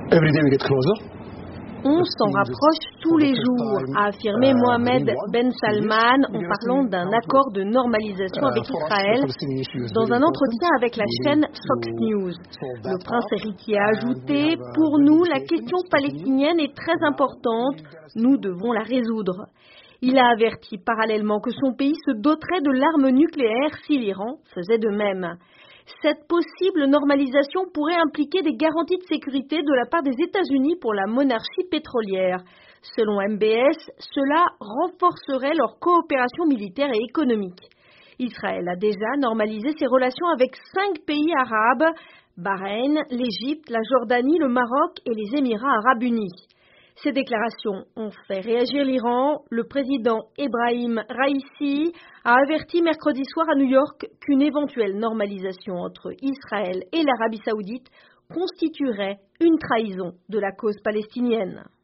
On s'en rapproche tous les jours, a affirmé Mohamed Ben Salman en parlant d'un accord de normalisation avec Israël dans un entretien avec la chaîne Fox News. Le prince héritier a ajouté « Pour nous, la question palestinienne est très importante, nous devons la résoudre ». Il a averti parallèlement que son pays se doterait de l'arme nucléaire si l'Iran faisait de même. Cette possible normalisation pourrait impliquer des garanties de sécurité de la part des États-Unis pour la monarchie pétrolière. Selon MBS, cela renforcerait leur coopération militaire et économique. Israël a déjà normalisé ses relations avec 5 pays arabes, Bahreïn, l'Égypte, la Jordanie, le Maroc et les Émirats arabes unis. Ces déclarations ont fait réagir l'Iran. Le président Ebrahim Raïssi a averti mercredi soir à New York qu'une éventuelle normalisation entre Israël et l'Arabie saoudite constituerait une trahison de la cause palestinienne.